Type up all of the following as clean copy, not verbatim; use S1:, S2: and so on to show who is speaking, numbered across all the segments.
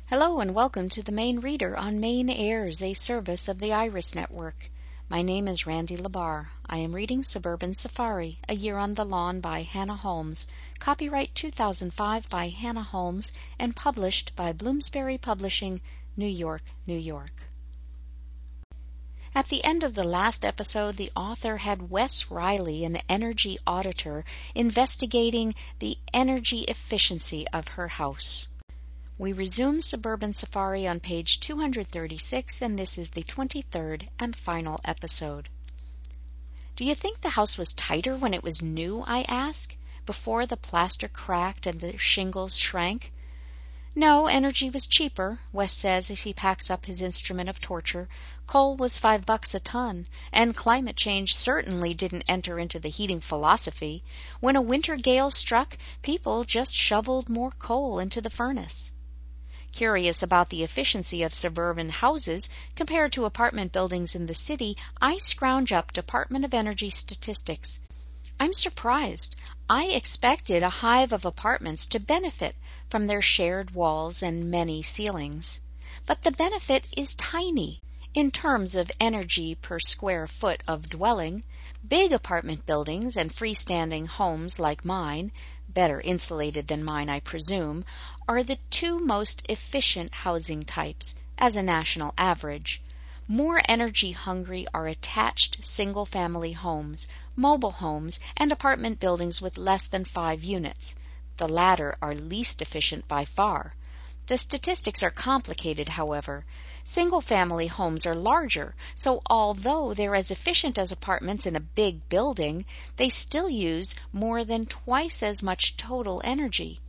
S1: Hello and welcome to the Maine Reader on Maine Airs, a service of the Iris Network. My name is Randy Labar. I am reading Suburban Safari, A Year on the Lawn by Hannah Holmes, copyright 2005 by Hannah Holmes, and published by Bloomsbury Publishing, New York, New York. At the end of the last episode, the author had Wes Riley, an energy auditor, investigating the energy efficiency of her house. We resume Suburban Safari on page 236, and this is the 23rd and final episode. Do you think the house was tighter when it was new, I ask, before the plaster cracked and the shingles shrank? No, energy was cheaper, Wes says as he packs up his instrument of torture. Coal was $5 a ton, and climate change certainly didn't enter into the heating philosophy. When a winter gale struck, people just shoveled more coal into the furnace. Curious about the efficiency of suburban houses compared to apartment buildings in the city, I scrounge up Department of Energy statistics. I'm surprised. I expected a hive of apartments to benefit from their shared walls and many ceilings. But the benefit is tiny. In terms of energy per square foot of dwelling, big apartment buildings and freestanding homes like mine, better insulated than mine I presume, are the two most efficient housing types as a national average. More energy hungry are attached single-family homes, mobile homes, and apartment buildings with less than 5 units. The latter are least efficient by far. The statistics are complicated, however. Single-family homes are larger, so although they're as efficient as apartments in a big building, they still use more than twice as much total energy.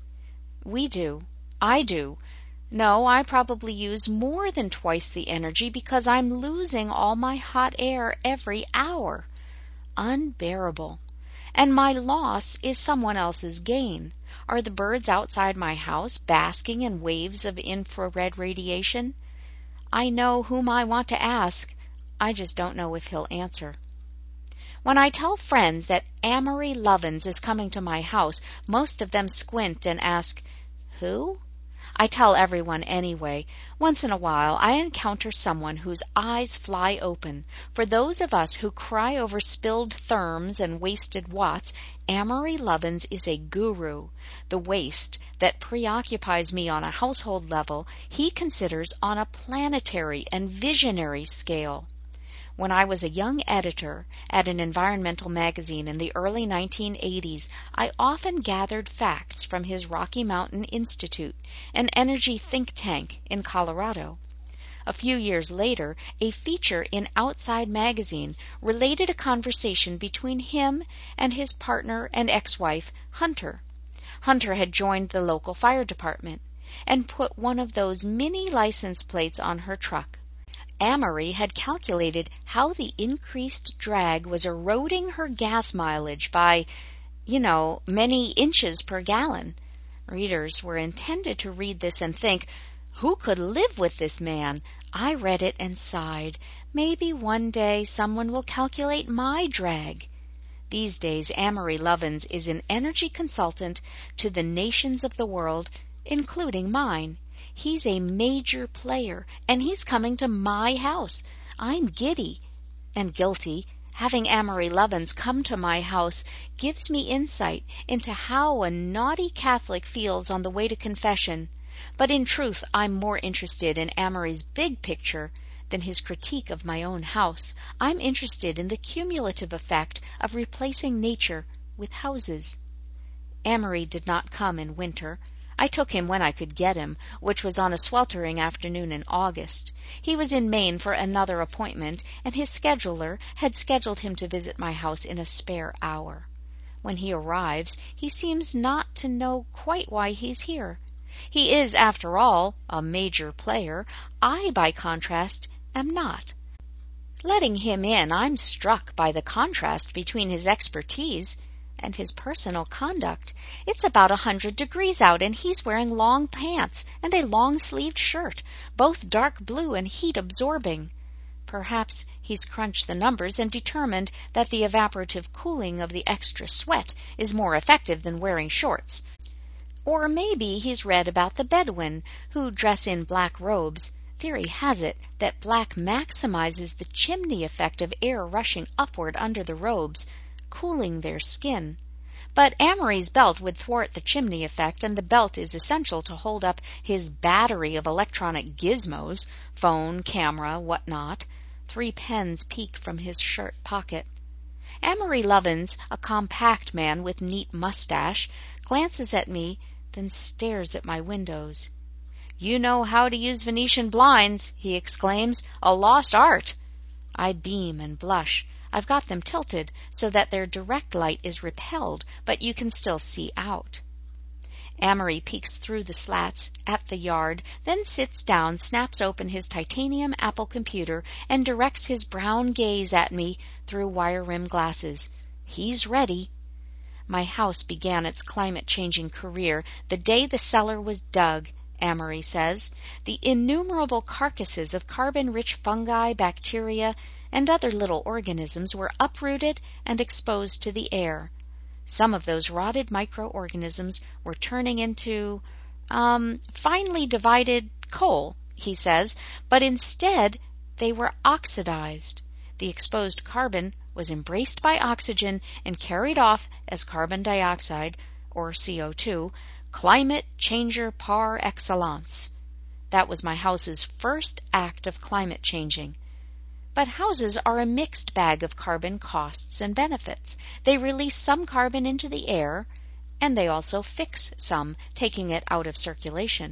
S1: I do. No, I probably use more than twice the energy because I'm losing all my hot air every hour. Unbearable. And my loss is someone else's gain. Are the birds outside my house basking in waves of infrared radiation? I know whom I want to ask. I just don't know if he'll answer. When I tell friends that Amory Lovins is coming to my house, most of them squint and ask, "Who?" I tell everyone anyway. Once in a while I encounter someone whose eyes fly open. For those of us who cry over spilled therms and wasted watts, Amory Lovins is a guru. The waste that preoccupies me on a household level, he considers on a planetary and visionary scale. When I was a young editor at an environmental magazine in the early 1980s, I often gathered facts from his Rocky Mountain Institute, an energy think tank in Colorado. A few years later, a feature in Outside Magazine related a conversation between him and his partner and ex-wife, Hunter. Hunter had joined the local fire department and put one of those mini license plates on her truck. Amory had calculated how the increased drag was eroding her gas mileage by, many inches per gallon. Readers were intended to read this and think, who could live with this man? I read it and sighed. Maybe one day someone will calculate my drag. These days, Amory Lovins is an energy consultant to the nations of the world, including mine. He's a major player, and he's coming to my house. I'm giddy and guilty. Having Amory Lovins come to my house gives me insight into how a naughty Catholic feels on the way to confession. But in truth, I'm more interested in Amory's big picture than his critique of my own house. I'm interested in the cumulative effect of replacing nature with houses. Amory did not come in winter. I took him when I could get him, which was on a sweltering afternoon in August. He was in Maine for another appointment, and his scheduler had scheduled him to visit my house in a spare hour. When he arrives, he seems not to know quite why he's here. He is, after all, a major player. I, by contrast, am not. Letting him in, I'm struck by the contrast between his expertise and his personal conduct. It's about 100 degrees out, and he's wearing long pants and a long-sleeved shirt, both dark blue and heat-absorbing. Perhaps he's crunched the numbers and determined that the evaporative cooling of the extra sweat is more effective than wearing shorts. Or maybe he's read about the Bedouin who dress in black robes. Theory has it that black maximizes the chimney effect of air rushing upward under the robes, cooling their skin. But Amory's belt would thwart the chimney effect, and the belt is essential to hold up his battery of electronic gizmos, phone, camera, what not. 3 pens peek from his shirt pocket. Amory Lovins, a compact man with neat mustache, glances at me, then stares at my windows. "You know how to use Venetian blinds," he exclaims. "A lost art." I beam and blush. I've got them tilted so that their direct light is repelled, but you can still see out. Amory peeks through the slats at the yard, then sits down, snaps open his titanium Apple computer, and directs his brown gaze at me through wire-rimmed glasses. He's ready. My house began its climate-changing career the day the cellar was dug, Amory says. The innumerable carcasses of carbon-rich fungi, bacteria, and other little organisms were uprooted and exposed to the air. Some of those rotted microorganisms were turning into, finely divided coal, he says, but instead they were oxidized. The exposed carbon was embraced by oxygen and carried off as carbon dioxide, or CO2, climate changer par excellence. That was my house's first act of climate changing. But houses are a mixed bag of carbon costs and benefits. They release some carbon into the air, and they also fix some, taking it out of circulation.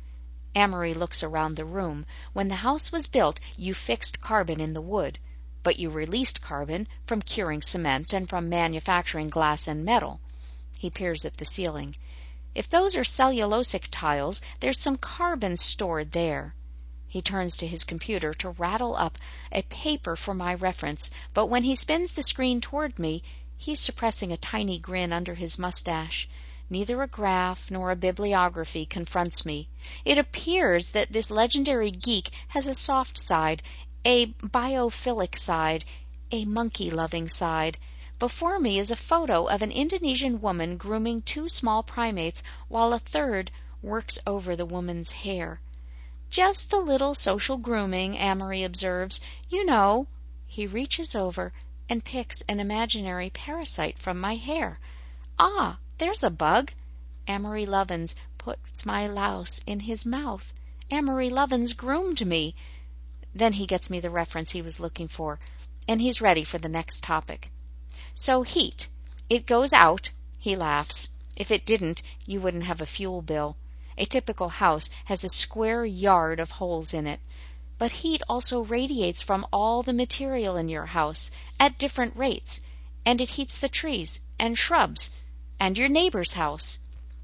S1: Amory looks around the room. When the house was built, you fixed carbon in the wood, but you released carbon from curing cement and from manufacturing glass and metal. He peers at the ceiling. If those are cellulosic tiles, there's some carbon stored there. He turns to his computer to rattle up a paper for my reference, but when he spins the screen toward me, he's suppressing a tiny grin under his mustache. Neither a graph nor a bibliography confronts me. It appears that this legendary geek has a soft side, a biophilic side, a monkey-loving side. Before me is a photo of an Indonesian woman grooming 2 small primates while a third works over the woman's hair. "Just a little social grooming," Amory observes. "You know." He reaches over and picks an imaginary parasite from my hair. "Ah, there's a bug." Amory Lovins puts my louse in his mouth. Amory Lovins groomed me. Then he gets me the reference he was looking for, and he's ready for the next topic. "So heat. It goes out," he laughs. "If it didn't, you wouldn't have a fuel bill. A typical house has a square yard of holes in it. But heat also radiates from all the material in your house at different rates, and it heats the trees and shrubs and your neighbor's house."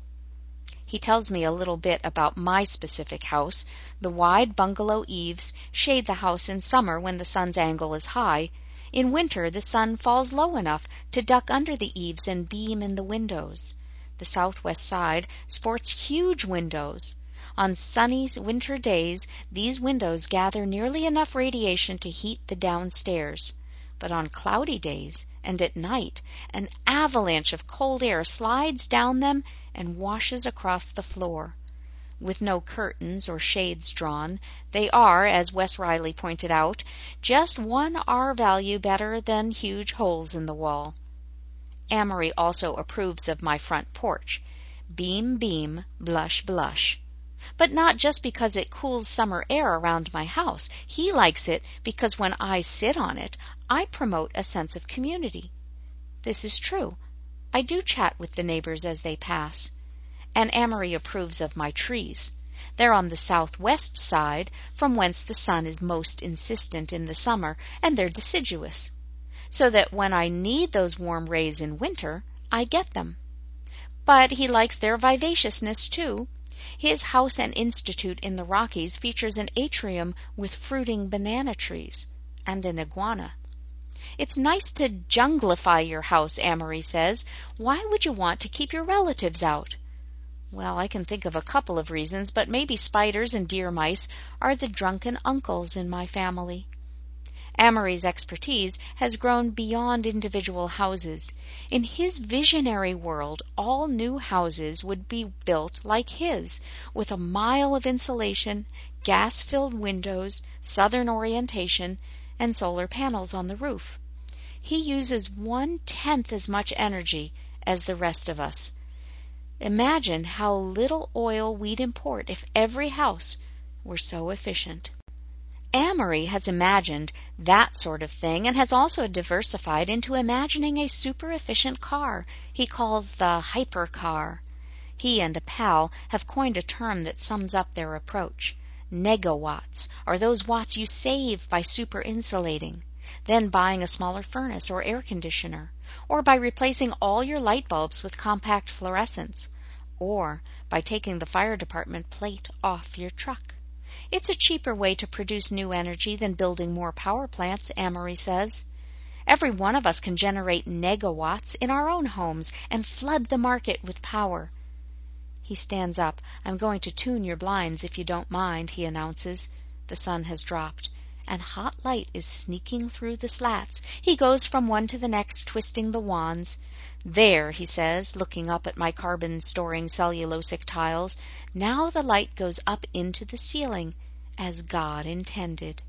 S1: He tells me a little bit about my specific house. The wide bungalow eaves shade the house in summer when the sun's angle is high. In winter, the sun falls low enough to duck under the eaves and beam in the windows. The southwest side sports huge windows. On sunny winter days, these windows gather nearly enough radiation to heat the downstairs. But on cloudy days and at night, an avalanche of cold air slides down them and washes across the floor. With no curtains or shades drawn, they are, as Wes Riley pointed out, just 1 R value better than huge holes in the wall. Amory also approves of my front porch. Beam, beam, blush, blush. But not just because it cools summer air around my house. He likes it because when I sit on it, I promote a sense of community. This is true. I do chat with the neighbors as they pass. And Amory approves of my trees. They're on the southwest side, from whence the sun is most insistent in the summer, and they're deciduous. So that when I need those warm rays in winter, I get them. But he likes their vivaciousness, too. His house and institute in the Rockies features an atrium with fruiting banana trees and an iguana. "It's nice to junglify your house," Amory says. "Why would you want to keep your relatives out?" Well, I can think of a couple of reasons, but maybe spiders and deer mice are the drunken uncles in my family. Amory's expertise has grown beyond individual houses. In his visionary world, all new houses would be built like his, with a mile of insulation, gas-filled windows, southern orientation, and solar panels on the roof. He uses 1/10 as much energy as the rest of us. Imagine how little oil we'd import if every house were so efficient. Amory has imagined that sort of thing and has also diversified into imagining a super-efficient car he calls the hypercar. He and a pal have coined a term that sums up their approach. Negawatts are those watts you save by super-insulating, then buying a smaller furnace or air conditioner, or by replacing all your light bulbs with compact fluorescents, or by taking the fire department plate off your truck. It's a cheaper way to produce new energy than building more power plants, Amory says. Every one of us can generate negawatts in our own homes and flood the market with power. He stands up. I'm going to tune your blinds if you don't mind, he announces. The sun has dropped, and hot light is sneaking through the slats. He goes from one to the next, twisting the wands. There, he says, looking up at my carbon-storing cellulosic tiles, now the light goes up into the ceiling, as God intended.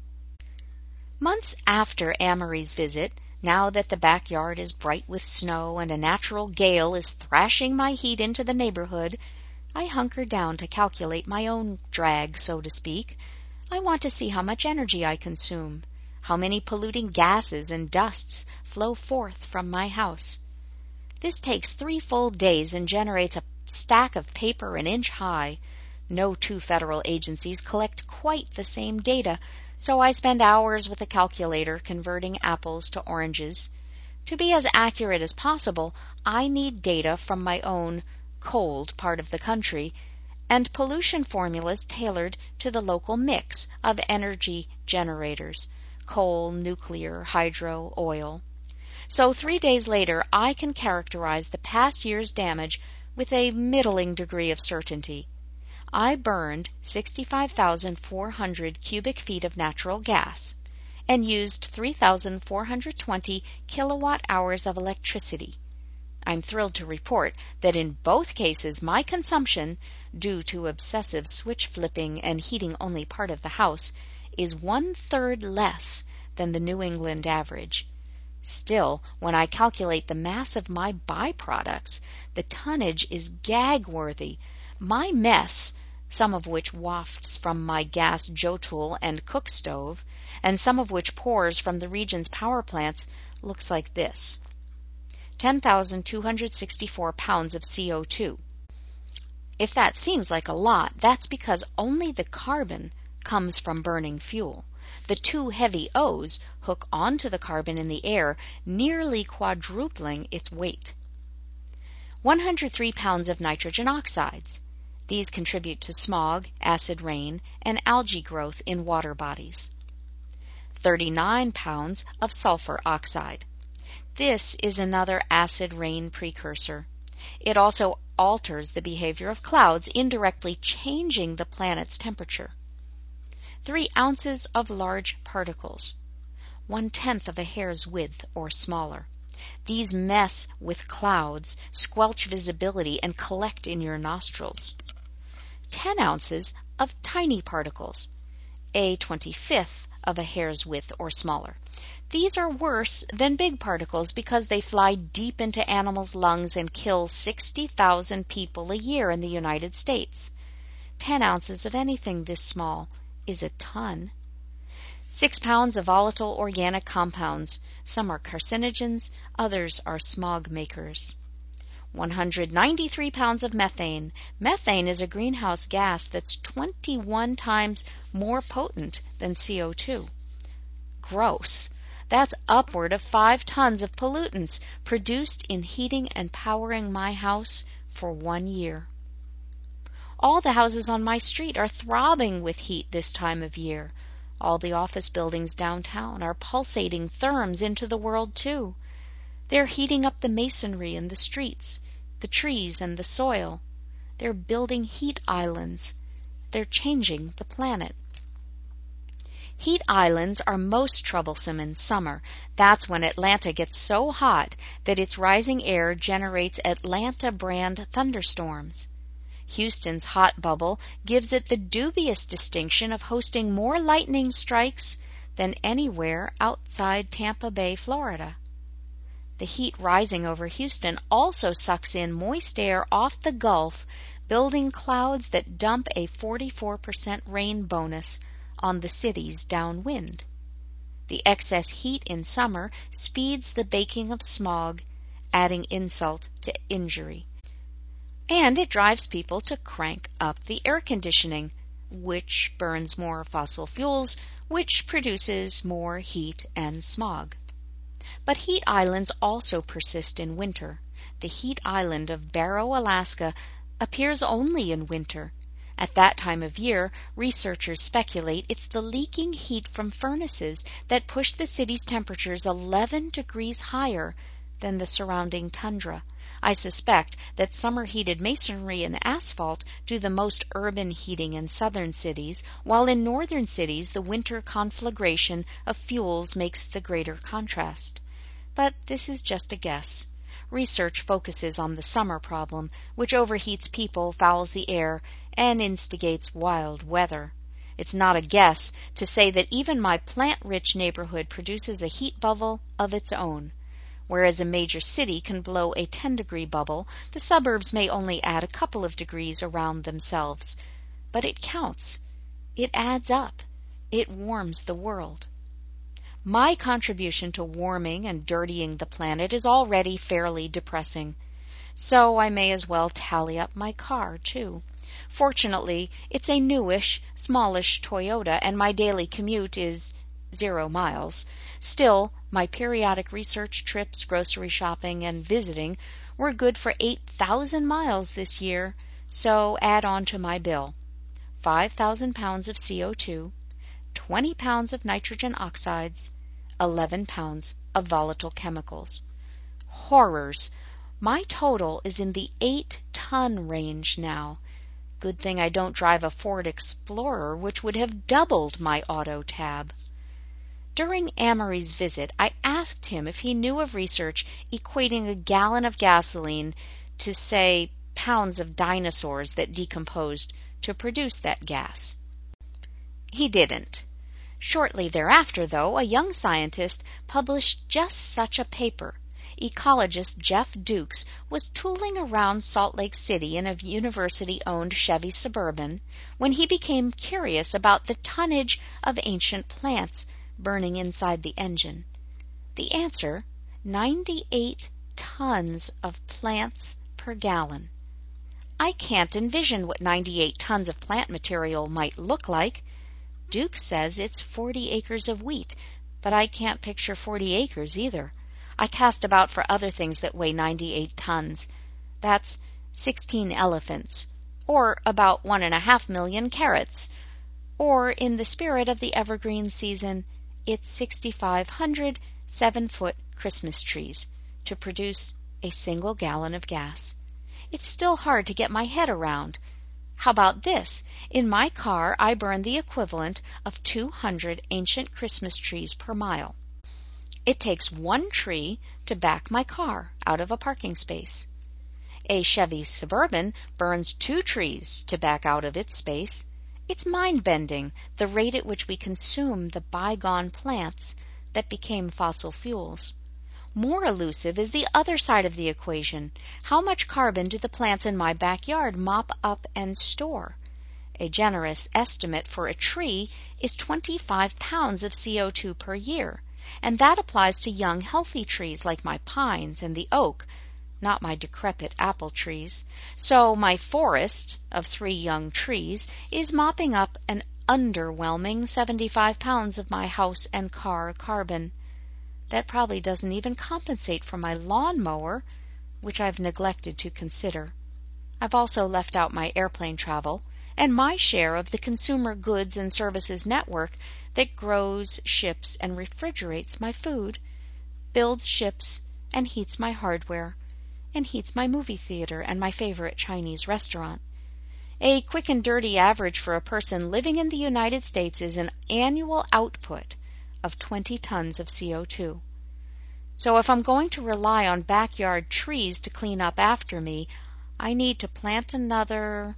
S1: Months after Amory's visit, now that the backyard is bright with snow and a natural gale is thrashing my heat into the neighborhood, I hunker down to calculate my own drag, so to speak. I want to see how much energy I consume, how many polluting gases and dusts flow forth from my house. This takes 3 full days and generates a stack of paper an inch high. No two federal agencies collect quite the same data, so I spend hours with a calculator converting apples to oranges. To be as accurate as possible, I need data from my own cold part of the country and pollution formulas tailored to the local mix of energy generators: coal, nuclear, hydro, oil. So 3 days later, I can characterize the past year's damage with a middling degree of certainty. I burned 65,400 cubic feet of natural gas and used 3,420 kilowatt hours of electricity. I'm thrilled to report that in both cases my consumption, due to obsessive switch flipping and heating only part of the house, is 1/3 less than the New England average. Still, when I calculate the mass of my byproducts, the tonnage is gag-worthy. My mess, some of which wafts from my gas Joule and cook stove, and some of which pours from the region's power plants, looks like this: 10,264 pounds of CO2. If that seems like a lot, that's because only the carbon comes from burning fuel. The 2 heavy O's hook onto the carbon in the air, nearly quadrupling its weight. 103 pounds of nitrogen oxides. These contribute to smog, acid rain, and algae growth in water bodies. 39 pounds of sulfur oxide. This is another acid rain precursor. It also alters the behavior of clouds, indirectly changing the planet's temperature. 3 ounces of large particles, 1/10 of a hair's width or smaller. These mess with clouds, squelch visibility, and collect in your nostrils. 10 ounces of tiny particles, a 25th of a hair's width or smaller. These are worse than big particles because they fly deep into animals' lungs and kill 60,000 people a year in the United States. 10 ounces of anything this small is a ton. 6 pounds of volatile organic compounds. Some are carcinogens, others are smog makers. 193 pounds of methane. Methane is a greenhouse gas that's 21 times more potent than CO2. Gross. That's upward of 5 tons of pollutants produced in heating and powering my house for 1 year. All the houses on my street are throbbing with heat this time of year. All the office buildings downtown are pulsating therms into the world too. They're heating up the masonry in the streets, the trees and the soil. They're building heat islands. They're changing the planet. Heat islands are most troublesome in summer. That's when Atlanta gets so hot that its rising air generates Atlanta brand thunderstorms. Houston's hot bubble gives it the dubious distinction of hosting more lightning strikes than anywhere outside Tampa Bay, Florida. The heat rising over Houston also sucks in moist air off the Gulf, building clouds that dump a 44% rain bonus on the cities downwind. The excess heat in summer speeds the baking of smog, adding insult to injury. And it drives people to crank up the air conditioning, which burns more fossil fuels, which produces more heat and smog. But heat islands also persist in winter. The heat island of Barrow, Alaska, appears only in winter. At that time of year, researchers speculate it's the leaking heat from furnaces that push the city's temperatures 11 degrees higher than the surrounding tundra. I suspect that summer-heated masonry and asphalt do the most urban heating in southern cities, while in northern cities the winter conflagration of fuels makes the greater contrast. But this is just a guess. Research focuses on the summer problem, which overheats people, fouls the air, and instigates wild weather. It's not a guess to say that even my plant-rich neighborhood produces a heat bubble of its own. Whereas a major city can blow a 10-degree bubble, the suburbs may only add a couple of degrees around themselves. But it counts. It adds up. It warms the world. My contribution to warming and dirtying the planet is already fairly depressing. So I may as well tally up my car, too. Fortunately, it's a newish, smallish Toyota, and my daily commute is 0 miles. Still, my periodic research trips, grocery shopping, and visiting were good for 8,000 miles this year, so add on to my bill 5,000 pounds of CO2, 20 pounds of nitrogen oxides, 11 pounds of volatile chemicals. Horrors! My total is in the 8-ton range now. Good thing I don't drive a Ford Explorer, which would have doubled my auto tab. During Amory's visit, I asked him if he knew of research equating a gallon of gasoline to, say, pounds of dinosaurs that decomposed to produce that gas. He didn't. Shortly thereafter, though, a young scientist published just such a paper. Ecologist Jeff Dukes was tooling around Salt Lake City in a university-owned Chevy Suburban when he became curious about the tonnage of ancient plants burning inside the engine. The answer, 98 tons of plants per gallon. I can't envision what 98 tons of plant material might look like. Duke says it's 40 acres of wheat, but I can't picture 40 acres either. I cast about for other things that weigh 98 tons. That's 16 elephants, or about 1.5 million carrots. Or, in the spirit of the evergreen season, it's 6,500 7-foot Christmas trees to produce a single gallon of gas. It's still hard to get my head around. How about this? In my car, I burn the equivalent of 200 ancient Christmas trees per mile. It takes one tree to back my car out of a parking space. A Chevy Suburban burns 2 trees to back out of its space. It's mind-bending, the rate at which we consume the bygone plants that became fossil fuels. More elusive is the other side of the equation. How much carbon do the plants in my backyard mop up and store? A generous estimate for a tree is 25 pounds of CO2 per year, and that applies to young, healthy trees like my pines and the oak, not my decrepit apple trees. So my forest of 3 young trees is mopping up an underwhelming 75 pounds of my house and car carbon. That probably doesn't even compensate for my lawnmower, which I've neglected to consider. I've also left out my airplane travel and my share of the consumer goods and services network that grows, ships, and refrigerates my food, builds ships, and heats my hardware, and heats my movie theater and my favorite Chinese restaurant. A quick and dirty average for a person living in the United States is an annual output of 20 tons of CO2. So if I'm going to rely on backyard trees to clean up after me, I need to plant another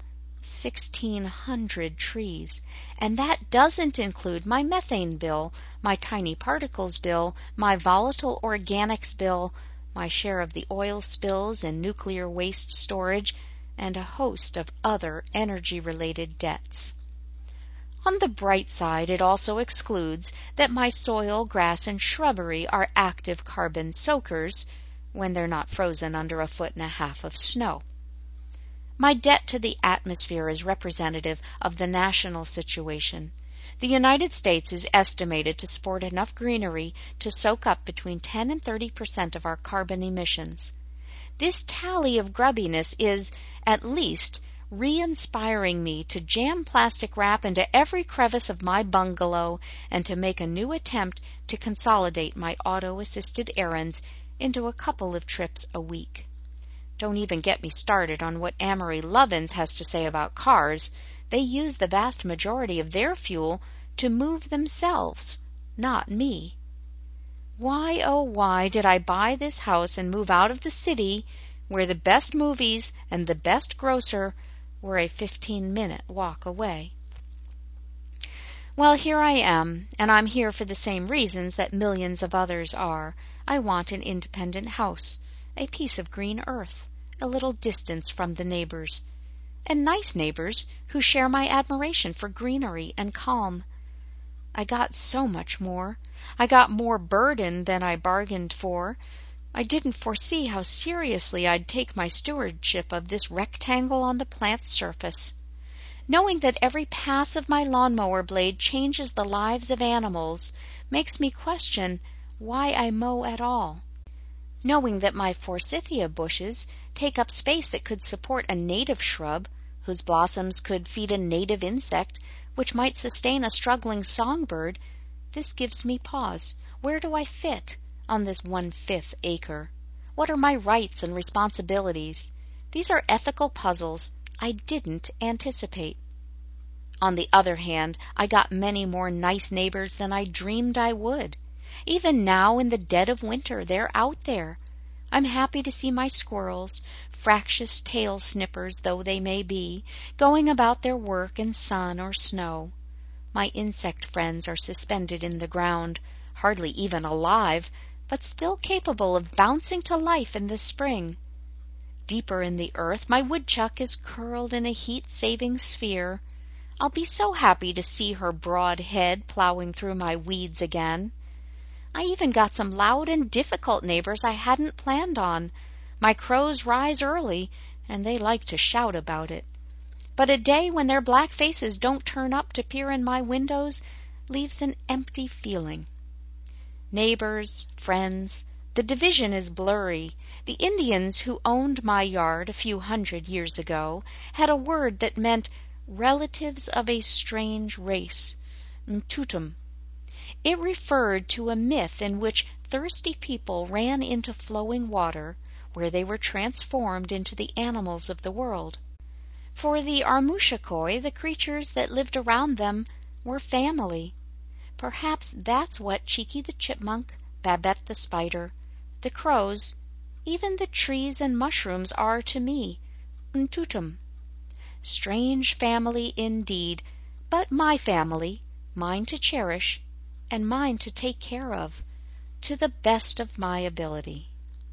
S1: 1,600 trees. And that doesn't include my methane bill, my tiny particles bill, my volatile organics bill, my share of the oil spills and nuclear waste storage, and a host of other energy-related debts. On the bright side, it also excludes that my soil, grass, and shrubbery are active carbon soakers when they're not frozen under 1.5 feet of snow. My debt to the atmosphere is representative of the national situation. The United States is estimated to sport enough greenery to soak up between 10 and 30% of our carbon emissions. This tally of grubbiness is, at least, re-inspiring me to jam plastic wrap into every crevice of my bungalow and to make a new attempt to consolidate my auto-assisted errands into a couple of trips a week. Don't even get me started on what Amory Lovins has to say about cars. They use the vast majority of their fuel to move themselves, not me. Why, oh why, did I buy this house and move out of the city where the best movies and the best grocer were a 15-minute walk away? Well, here I am, and I'm here for the same reasons that millions of others are. I want an independent house, a piece of green earth, a little distance from the neighbors, and nice neighbors who share my admiration for greenery and calm. I got so much more. I got more burden than I bargained for. I didn't foresee how seriously I'd take my stewardship of this rectangle on the plant's surface. Knowing that every pass of my lawnmower blade changes the lives of animals makes me question why I mow at all. Knowing that my forsythia bushes take up space that could support a native shrub, whose blossoms could feed a native insect, which might sustain a struggling songbird, this gives me pause. Where do I fit on this 1/5 acre? What are my rights and responsibilities? These are ethical puzzles I didn't anticipate. On the other hand, I got many more nice neighbors than I dreamed I would. Even now, in the dead of winter, they're out there. I'm happy to see my squirrels, fractious tail snippers though they may be, going about their work in sun or snow. My insect friends are suspended in the ground, hardly even alive, but still capable of bouncing to life in the spring. Deeper in the earth, my woodchuck is curled in a heat-saving sphere. I'll be so happy to see her broad head plowing through my weeds again. I even got some loud and difficult neighbors I hadn't planned on. My crows rise early, and they like to shout about it. But a day when their black faces don't turn up to peer in my windows leaves an empty feeling. Neighbors, friends, the division is blurry. The Indians who owned my yard a few 100 years ago had a word that meant relatives of a strange race, Mtutum. It referred to a myth in which thirsty people ran into flowing water, where they were transformed into the animals of the world. For the Armushakoi, the creatures that lived around them were family. Perhaps that's what Cheeky the Chipmunk, Babette the Spider, the crows, even the trees and mushrooms are to me, Mtutum. Strange family indeed, but my family, mine to cherish, and mine to take care of, to the best of my ability.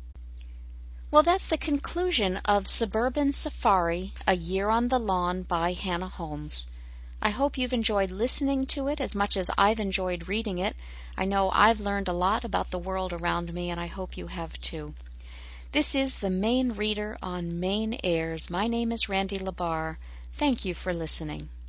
S1: Well, that's the conclusion of Suburban Safari, A Year on the Lawn by Hannah Holmes. I hope you've enjoyed listening to it as much as I've enjoyed reading it. I know I've learned a lot about the world around me, and I hope you have too. This is the Maine Reader on Maine Airs. My name is Randy Labar. Thank you for listening.